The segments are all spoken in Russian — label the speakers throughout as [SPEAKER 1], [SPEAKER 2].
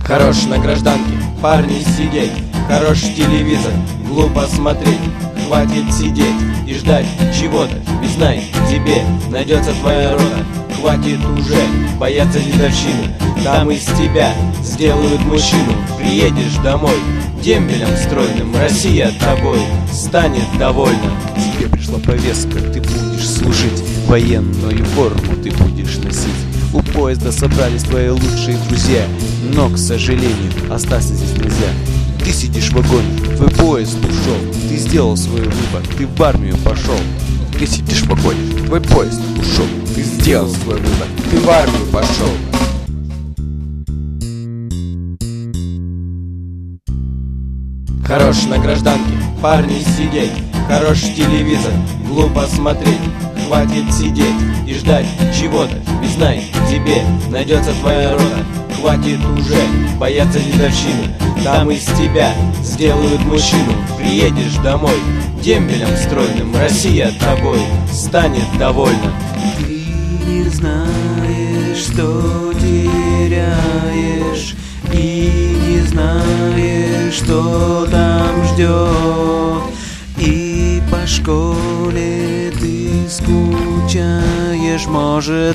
[SPEAKER 1] Хорош на гражданке, парни, сидеть. Хорош телевизор, глупо смотреть. Хватит сидеть и ждать чего-то. Ведь знай, тебе найдется твоя рота. Хватит уже бояться дедовщины. Там из тебя сделают мужчину. Приедешь домой дембелем стройным, Россия тобой станет довольна.
[SPEAKER 2] Тебе пришла повестка, ты будешь служить. Военную форму ты будешь носить. У поезда собрались твои лучшие друзья, но, к сожалению, остаться здесь нельзя. Ты сидишь в вагоне, твой поезд ушел. Ты сделал свой выбор, ты в армию пошел. Ты сидишь в вагоне, твой поезд ушел. Ты сделал свой выбор, ты в армию пошел.
[SPEAKER 1] Хорош на гражданке, парни, сидеть. Хорош телевизор, глупо смотреть. Хватит сидеть и ждать чего-то. Ведь знай, тебе найдется твоя рота. Хватит уже бояться дедовщины. Там из тебя сделают мужчину. Приедешь домой дембелем стройным, Россия тобой станет довольна.
[SPEAKER 3] Ты не знаешь, что теряешь, и не знаешь, что там ждет. И по школе ты скучаешь, может,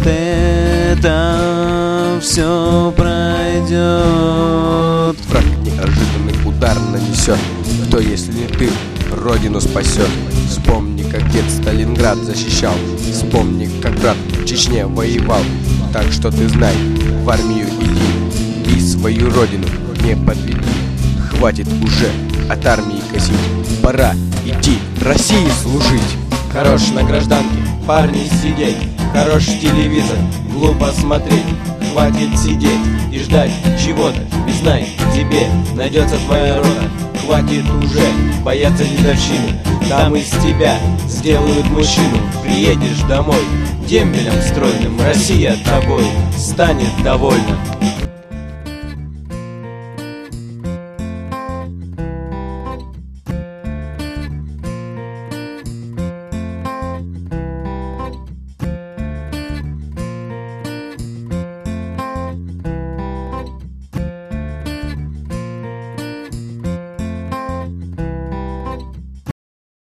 [SPEAKER 3] это все пройдет.
[SPEAKER 2] Враг неожиданный удар нанесет. Кто, если не ты, родину спасет? Вспомни, как дед Сталинград защищал. Вспомни, как брат в Чечне воевал. Так что ты знай, в армию иди и свою родину не подведи. Хватит уже от армии косить, пора идти России служить.
[SPEAKER 1] Хорош на гражданке, парни, сидеть. Хорош телевизор, глупо смотреть. Хватит сидеть и ждать чего-то. Ведь знай, тебе найдется твоя рота. Хватит уже бояться дедовщины. Там из тебя сделают мужчину. Приедешь домой дембелем стройным, Россия тобой станет довольна.